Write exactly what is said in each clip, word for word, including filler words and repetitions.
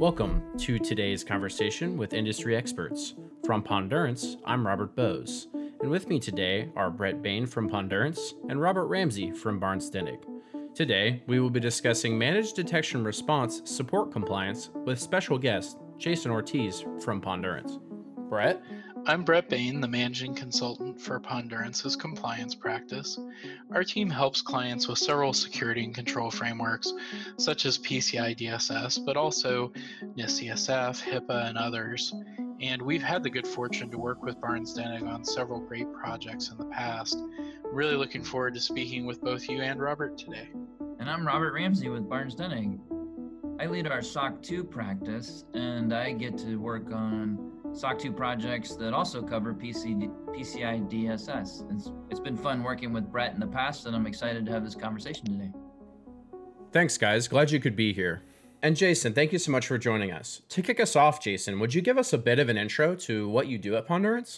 Welcome to today's conversation with industry experts. From Pondurance, I'm Robert Bose, and with me today are Brett Bain from Pondurance and Robert Ramsey from Barnes Denig. Today, we will be discussing managed detection response support compliance with special guest Jason Ortiz from Pondurance. Brett? I'm Brett Bain, the managing consultant for Pondurance's compliance practice. Our team helps clients with several security and control frameworks, such as P C I D S S, but also NIST C S F, HIPAA, and others. And we've had the good fortune to work with Barnes Denig on several great projects in the past. I'm really looking forward to speaking with both you and Robert today. And I'm Robert Ramsey with Barnes Denig. I lead our S O C two practice, and I get to work on S O C two projects that also cover P C, P C I D S S. It's, it's been fun working with Brett in the past, and I'm excited to have this conversation today. Thanks, guys. Glad you could be here. And Jason, thank you so much for joining us. To kick us off, Jason, would you give us a bit of an intro to what you do at Pondurance?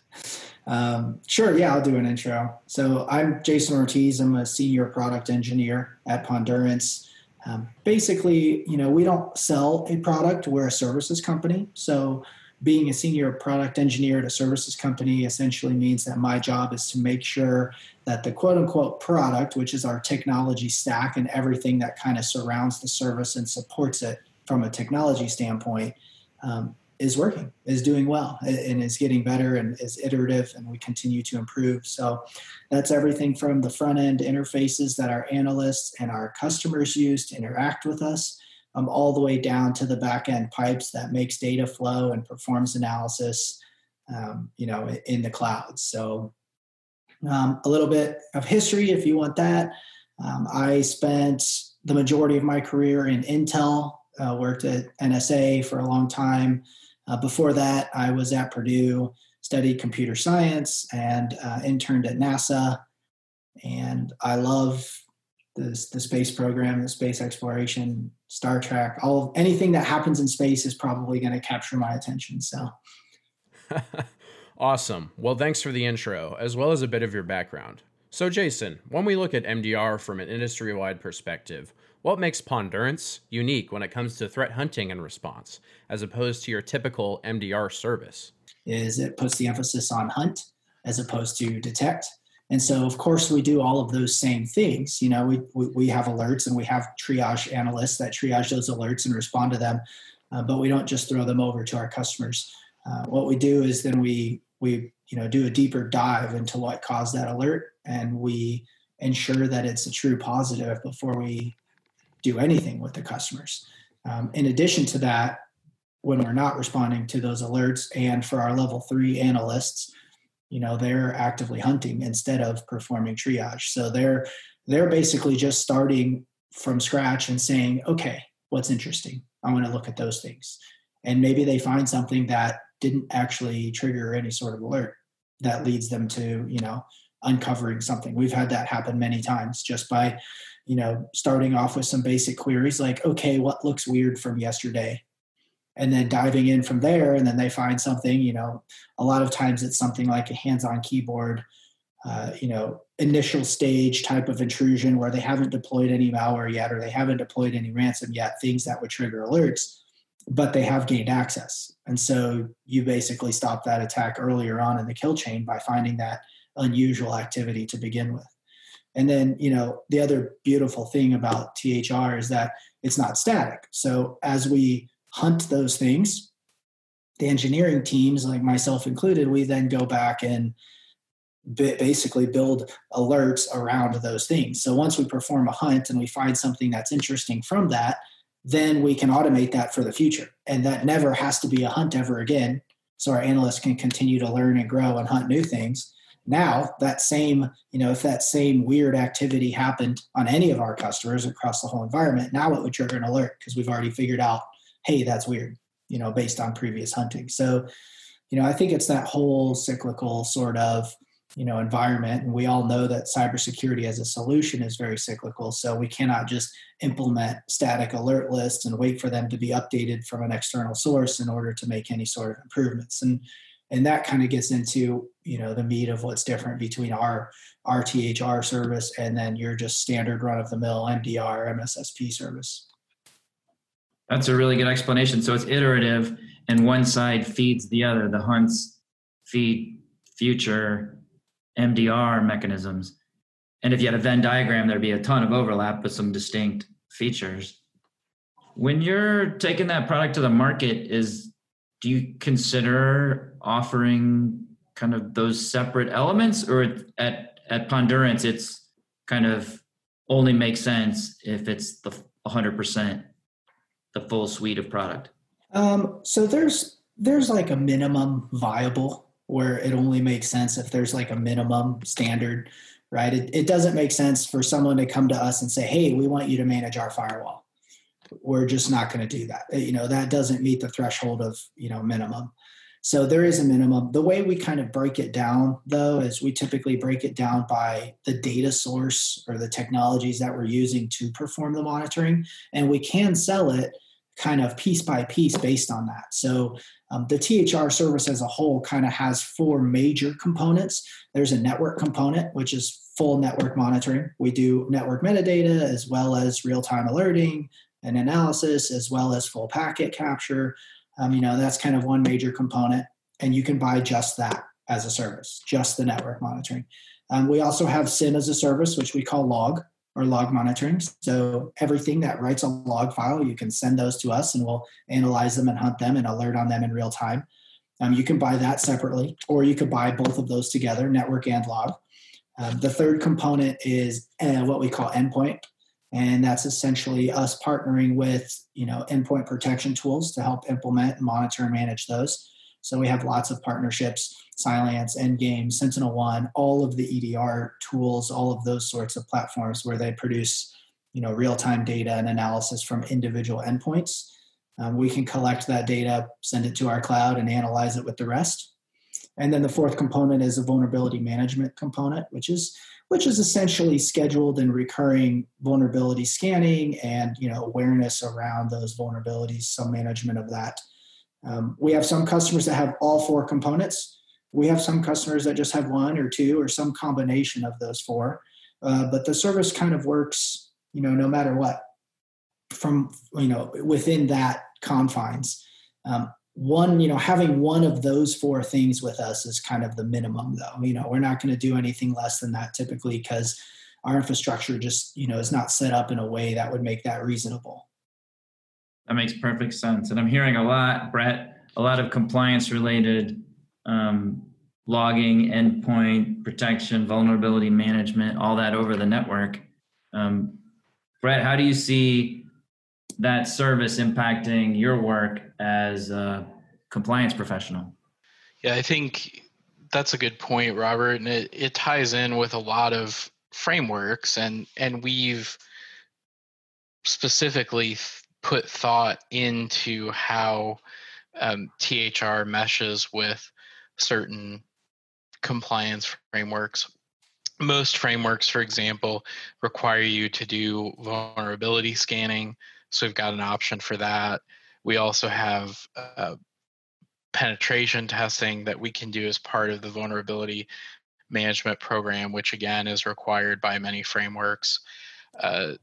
Um, sure, yeah, I'll do an intro. So I'm Jason Ortiz. I'm a senior product engineer at Pondurance. Um, basically, you know, we don't sell a product. We're a services company. So being a senior product engineer at a services company essentially means that my job is to make sure that the quote unquote product, which is our technology stack and everything that kind of surrounds the service and supports it from a technology standpoint, um, is working, is doing well, and is getting better and is iterative, and we continue to improve. So that's everything from the front end interfaces that our analysts and our customers use to interact with us, Um, all the way down to the back-end pipes that makes data flow and performs analysis, um, you know, in the cloud. So um, a little bit of history, if you want that. Um, I spent the majority of my career in Intel, uh, worked at N S A for a long time. Uh, before that, I was at Purdue, studied computer science, and uh, interned at NASA. And I love the, the space program, the space exploration, Star Trek, all anything that happens in space is probably going to capture my attention. So, awesome. Well, thanks for the intro, as well as a bit of your background. So, Jason, when we look at M D R from an industry-wide perspective, what makes Pondurance unique when it comes to threat hunting and response, as opposed to your typical M D R service? Is it puts the emphasis on hunt as opposed to detect. And so, of course, we do all of those same things. You know, we, we, we have alerts and we have triage analysts that triage those alerts and respond to them, uh, but we don't just throw them over to our customers. Uh, what we do is then we, we, you know, do a deeper dive into what caused that alert, and we ensure that it's a true positive before we do anything with the customers. Um, in addition to that, when we're not responding to those alerts, and for our level three analysts, you know, they're actively hunting instead of performing triage. So they're they're basically just starting from scratch and saying, okay, what's interesting? I want to look at those things. And maybe they find something that didn't actually trigger any sort of alert that leads them to, you know, uncovering something. We've had that happen many times just by, you know, starting off with some basic queries like, okay, what looks weird from yesterday? And then diving in from there, and then they find something, you know, a lot of times it's something like a hands-on keyboard, uh, you know, initial stage type of intrusion where they haven't deployed any malware yet, or they haven't deployed any ransom yet, things that would trigger alerts, but they have gained access. And so you basically stop that attack earlier on in the kill chain by finding that unusual activity to begin with. And then, you know, the other beautiful thing about T H R is that it's not static. So as we hunt those things, the engineering teams, like myself included, we then go back and b- basically build alerts around those things. So once we perform a hunt and we find something that's interesting from that, then we can automate that for the future. And that never has to be a hunt ever again. So our analysts can continue to learn and grow and hunt new things. Now that same, you know, if that same weird activity happened on any of our customers across the whole environment, now it would trigger an alert because we've already figured out, hey, that's weird, you know, based on previous hunting. So, you know, I think it's that whole cyclical sort of, you know, environment. And we all know that cybersecurity as a solution is very cyclical. So we cannot just implement static alert lists and wait for them to be updated from an external source in order to make any sort of improvements. And and that kind of gets into, you know, the meat of what's different between our, our T H R service and then your just standard run of the mill M D R, M S S P service. That's a really good explanation. So it's iterative, and one side feeds the other. The hunts feed future M D R mechanisms. And if you had a Venn diagram, there'd be a ton of overlap with some distinct features. When you're taking that product to the market, is do you consider offering kind of those separate elements, or at at Pondurance, it's kind of only makes sense if it's the one hundred percent the full suite of product? Um, so there's there's like a minimum viable where it only makes sense if there's like a minimum standard, right? It, it doesn't make sense for someone to come to us and say, hey, we want you to manage our firewall. We're just not going to do that. You know, that doesn't meet the threshold of, you know, minimum. So there is a minimum. The way we kind of break it down, though, is we typically break it down by the data source or the technologies that we're using to perform the monitoring. And we can sell it kind of piece by piece based on that. So um, the T H R service as a whole kind of has four major components. There's a network component, which is full network monitoring. We do network metadata as well as real-time alerting and analysis, as well as full packet capture. Um, you know, that's kind of one major component, and you can buy just that as a service, just the network monitoring. Um, we also have S I M as a service, which we call log or log monitoring. So everything that writes a log file, you can send those to us and we'll analyze them and hunt them and alert on them in real time. Um, you can buy that separately, or you could buy both of those together, network and log. Um, the third component is uh, what we call endpoint. And that's essentially us partnering with, you know, endpoint protection tools to help implement, monitor, and manage those. So we have lots of partnerships, Cylance, Endgame, SentinelOne, all of the E D R tools, all of those sorts of platforms where they produce, you know, real-time data and analysis from individual endpoints. Um, we can collect that data, send it to our cloud, and analyze it with the rest. And then the fourth component is a vulnerability management component, which is which is essentially scheduled and recurring vulnerability scanning and, you know, awareness around those vulnerabilities, some management of that. Um, we have some customers that have all four components. We have some customers that just have one or two or some combination of those four. Uh, but the service kind of works, you know, no matter what, from, you know, within that confines. Um, One, you know, having one of those four things with us is kind of the minimum, though. You know, we're not going to do anything less than that typically because our infrastructure just, you know, is not set up in a way that would make that reasonable. That makes perfect sense. And I'm hearing a lot, Brett, a lot of compliance related um, logging, endpoint protection, vulnerability management, all that over the network. Um, Brett, how do you see that service impacting your work as a compliance professional? Yeah, I think that's a good point, Robert, and it, it ties in with a lot of frameworks, and and we've specifically put thought into how um, T H R meshes with certain compliance frameworks. Most frameworks, for example, require you to do vulnerability scanning. So we've got an option for that. We also have uh, penetration testing that we can do as part of the vulnerability management program, which again is required by many frameworks. Uh,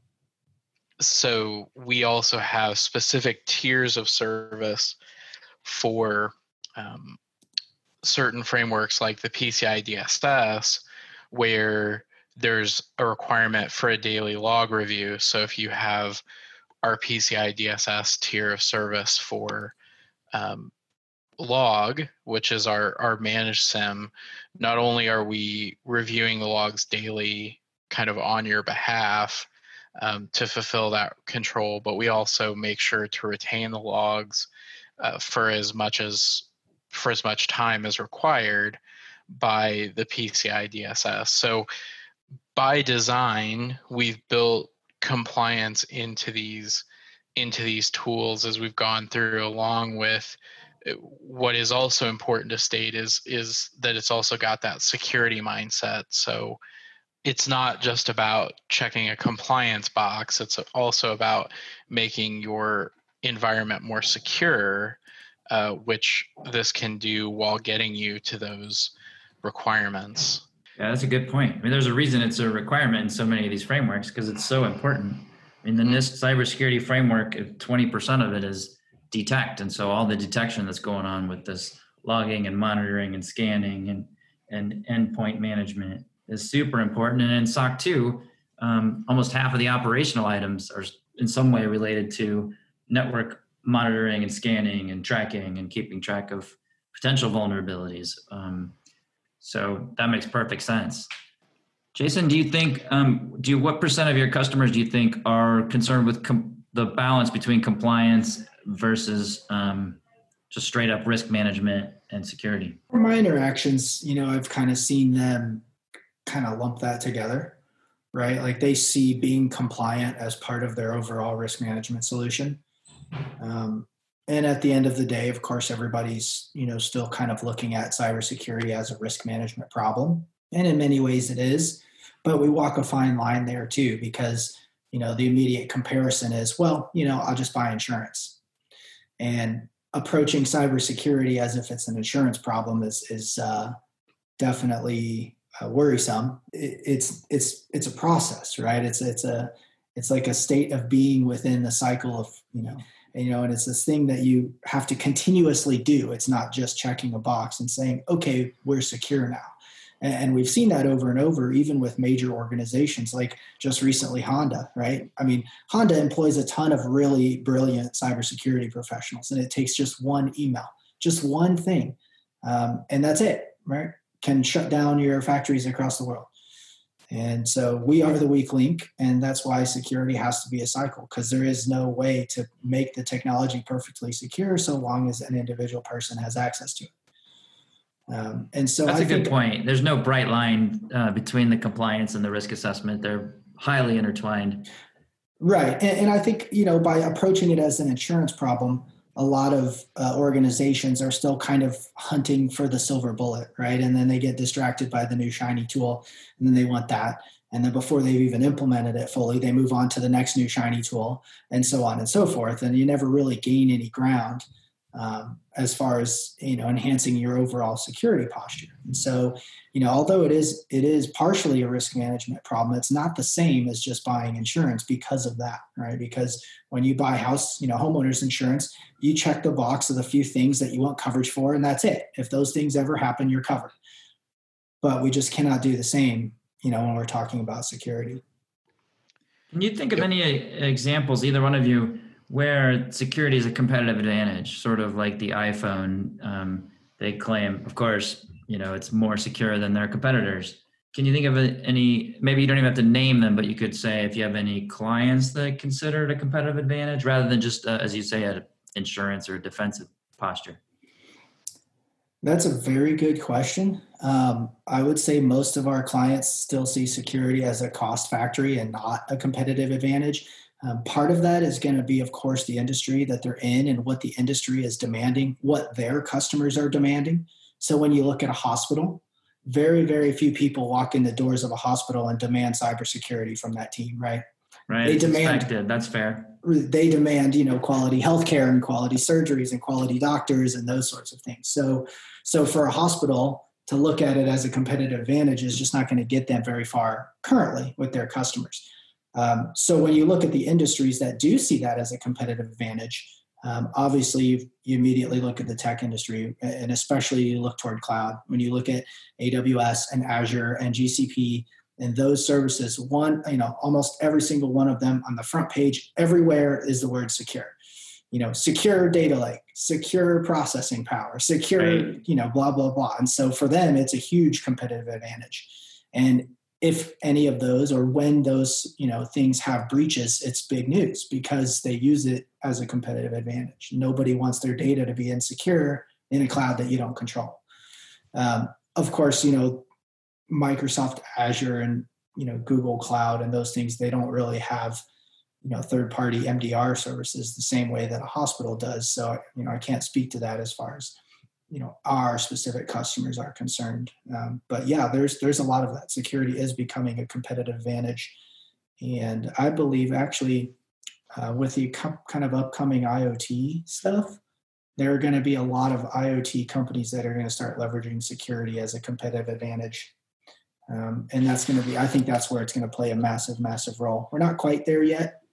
so we also have specific tiers of service for um, certain frameworks like the P C I D S S, where there's a requirement for a daily log review. So if you have our P C I D S S tier of service for um, log, which is our, our managed S I M, not only are we reviewing the logs daily kind of on your behalf um, to fulfill that control, but we also make sure to retain the logs uh, for as much as for as much time as required by the P C I D S S. So by design, we've built compliance into these into these tools as we've gone through, along with what is also important to state is is that it's also got that security mindset. So it's not just about checking a compliance box, it's also about making your environment more secure, uh, which this can do while getting you to those requirements. Yeah, that's a good point. I mean, there's a reason it's a requirement in so many of these frameworks because it's so important. I mean, the NIST cybersecurity framework, if twenty percent of it is detect. And so all the detection that's going on with this logging and monitoring and scanning and, and endpoint management is super important. And in S O C two, um, almost half of the operational items are in some way related to network monitoring and scanning and tracking and keeping track of potential vulnerabilities. Um, so that makes perfect sense. Jason, do you think, um, do you, what percent of your customers do you think are concerned with com- the balance between compliance versus um, just straight up risk management and security? For my interactions, you know, I've kind of seen them kind of lump that together, right? Like they see being compliant as part of their overall risk management solution. Um, and at the end of the day, of course, everybody's, you know, still kind of looking at cybersecurity as a risk management problem. And in many ways it is, but we walk a fine line there too, because, you know, the immediate comparison is, well, you know, I'll just buy insurance. And approaching cybersecurity as if it's an insurance problem is, is uh, definitely uh, worrisome. It, it's, it's, it's a process, right? It's, it's a, it's like a state of being within the cycle of, you know, and, you know, and it's this thing that you have to continuously do. It's not just checking a box and saying, okay, we're secure now. And we've seen that over and over, even with major organizations like just recently Honda, right? I mean, Honda employs a ton of really brilliant cybersecurity professionals, and it takes just one email, just one thing. Um, and that's it, right? Can shut down your factories across the world. And so we are the weak link, and that's why security has to be a cycle, because there is no way to make the technology perfectly secure so long as an individual person has access to it. Um, and so that's I a good think, point. There's no bright line uh, between the compliance and the risk assessment. They're highly intertwined. Right. And, and I think, you know, by approaching it as an insurance problem, a lot of uh, organizations are still kind of hunting for the silver bullet, right? And then they get distracted by the new shiny tool, and then they want that. And then before they've even implemented it fully, they move on to the next new shiny tool, and so on and so forth. And you never really gain any ground um, as far as, you know, enhancing your overall security posture. And so, you know, although it is it is partially a risk management problem, it's not the same as just buying insurance because of that, right? Because when you buy house, you know, homeowners insurance, you check the box of the few things that you want coverage for, and that's it. If those things ever happen, you're covered. But we just cannot do the same, you know, when we're talking about security. Can you think of any examples, either one of you, where security is a competitive advantage, sort of like the iPhone? Um, they claim, of course, you know, it's more secure than their competitors. Can you think of any, maybe you don't even have to name them, but you could say if you have any clients that consider it a competitive advantage rather than just, uh, as you say, an insurance or defensive posture? That's a very good question. Um, I would say most of our clients still see security as a cost factory and not a competitive advantage. Um, part of that is going to be, of course, the industry that they're in and what the industry is demanding, what their customers are demanding. So when you look at a hospital, very, very few people walk in the doors of a hospital and demand cybersecurity from that team, right? Right. They it's demand, expected. That's fair. They demand, you know, quality healthcare and quality surgeries and quality doctors and those sorts of things. So, so for a hospital to look at it as a competitive advantage is just not going to get them very far currently with their customers. Um, so when you look at the industries that do see that as a competitive advantage, um, obviously you, you immediately look at the tech industry, and especially you look toward cloud. When you look at A W S and Azure and G C P and those services, one, you know, almost every single one of them on the front page, everywhere is the word secure. You know, secure data lake, secure processing power, secure, right. you know, blah, blah, blah. And so for them, it's a huge competitive advantage. And if any of those, or when those, you know, things have breaches, it's big news because they use it as a competitive advantage. Nobody wants their data to be insecure in a cloud that you don't control. Um, of course, you know, Microsoft Azure and, you know, Google Cloud and those things, they don't really have, you know, third-party M D R services the same way that a hospital does. So, you know, I can't speak to that as far as, you know, our specific customers are concerned. Um, but yeah, there's there's a lot of that. Security is becoming a competitive advantage. And I believe actually uh, with the co- kind of upcoming IoT stuff, there are going to be a lot of IoT companies that are going to start leveraging security as a competitive advantage. Um, and that's going to be, I think that's where it's going to play a massive, massive role. We're not quite there yet,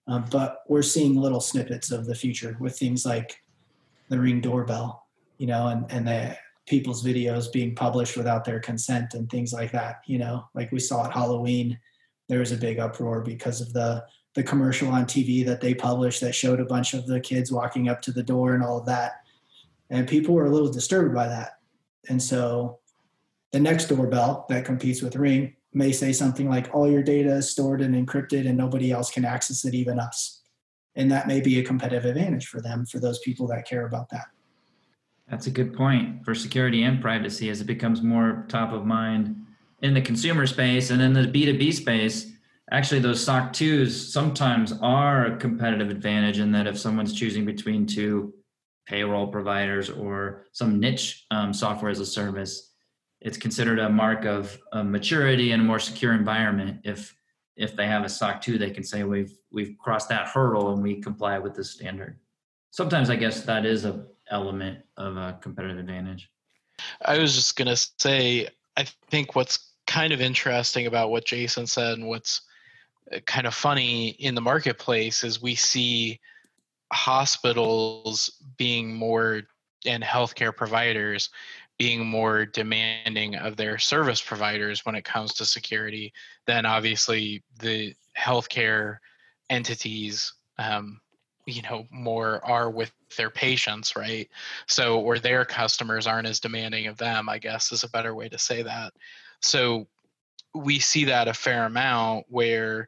Um, but we're seeing little snippets of the future with things like the Ring doorbell, you know, and, and the people's videos being published without their consent and things like that. You know, like we saw at Halloween, there was a big uproar because of the, the commercial on T V that they published that showed a bunch of the kids walking up to the door and all of that. And people were a little disturbed by that. And so the next doorbell that competes with Ring may say something like, all your data is stored and encrypted and nobody else can access it, even us. And that may be a competitive advantage for them, for those people that care about that. That's a good point for security and privacy as it becomes more top of mind in the consumer space and in the B two B space. Actually, those S O C twos sometimes are a competitive advantage in that if someone's choosing between two payroll providers or some niche um, software as a service, it's considered a mark of, of maturity and a more secure environment. If if they have a S O C two, they can say we've we've crossed that hurdle and we comply with this standard. Sometimes I guess that is a element of a competitive advantage. I was just going to say, I think what's kind of interesting about what Jason said and what's kind of funny in the marketplace is we see hospitals being more, and healthcare providers being more demanding of their service providers when it comes to security than obviously the healthcare entities, um, you know, more are with their patients, right? So, or their customers aren't as demanding of them, I guess is a better way to say that. So we see that a fair amount where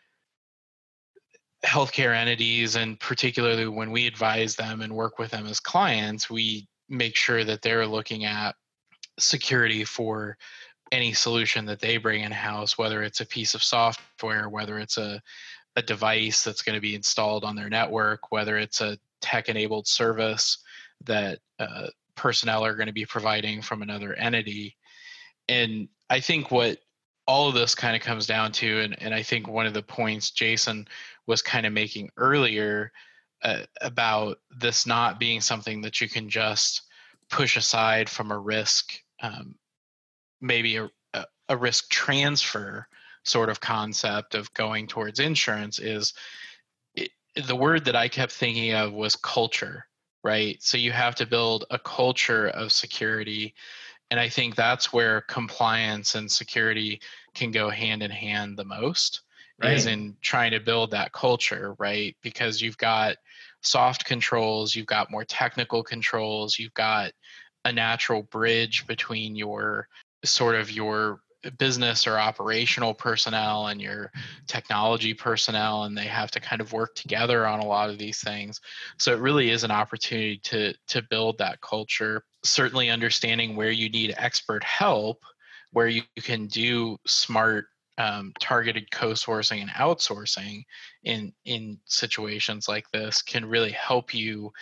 healthcare entities, and particularly when we advise them and work with them as clients, we make sure that they're looking at security for any solution that they bring in-house, whether it's a piece of software, whether it's a, a device that's going to be installed on their network, whether it's a tech-enabled service that uh, personnel are going to be providing from another entity. And I think what all of this kind of comes down to, and, and I think one of the points Jason was kind of making earlier uh, about this not being something that you can just push aside from a risk, um, maybe a, a risk transfer sort of concept of going towards insurance is it, the word that I kept thinking of was culture, right? So you have to build a culture of security. And I think that's where compliance and security can go hand in hand the most, right, is in trying to build that culture, right? Because you've got soft controls, you've got more technical controls, you've got a natural bridge between your sort of your business or operational personnel and your technology personnel, and they have to kind of work together on a lot of these things. So it really is an opportunity to to build that culture, certainly understanding where you need expert help, where you can do smart um, targeted co-sourcing and outsourcing in in situations like this can really help you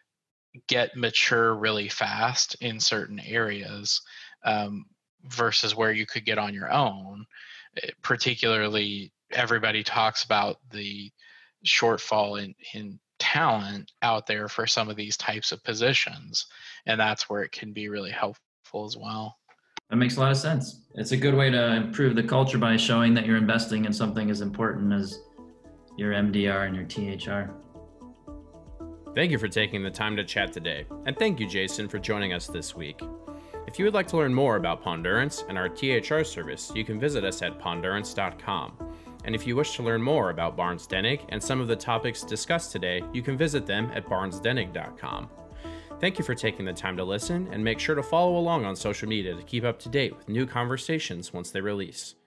get mature really fast in certain areas, um, versus where you could get on your own. Particularly, everybody talks about the shortfall in, in talent out there for some of these types of positions, and that's where it can be really helpful as well. That makes a lot of sense. It's a good way to improve the culture by showing that you're investing in something as important as your M D R and your T H R. Thank you for taking the time to chat today, and thank you, Jason, for joining us this week. If you would like to learn more about Pondurance and our T H R service, you can visit us at pondurance dot com. And if you wish to learn more about Barnes Denig and some of the topics discussed today, you can visit them at barnes denig dot com. Thank you for taking the time to listen, and make sure to follow along on social media to keep up to date with new conversations once they release.